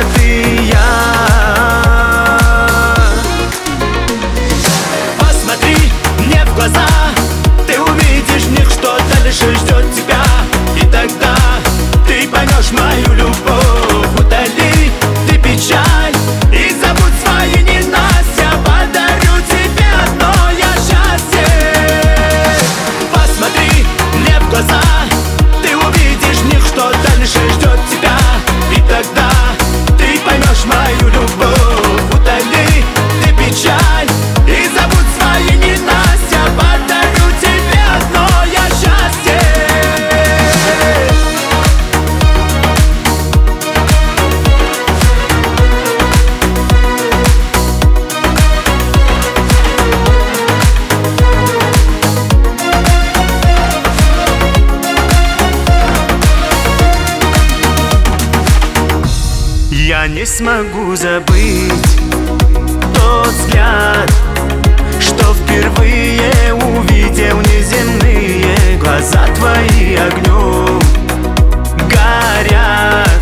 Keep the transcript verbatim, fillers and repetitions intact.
ты и я. Посмотри мне в глаза, ты увидишь в них что дальше ждет тебя. И тогда ты поймешь мою любовь. Удали ты печаль и забудь свои ненастья. Подарю тебе одно я счастье. Посмотри мне в глаза, ты увидишь в них что дальше ждет тебя. И тогда ты поймешь мою любовь. Удали ты печаль и забудь свои ненастья. Подарю тебе одно я счастье. Я не смогу забыть тот взгляд, что впервые увидел неземные. Глаза твои огнем горят,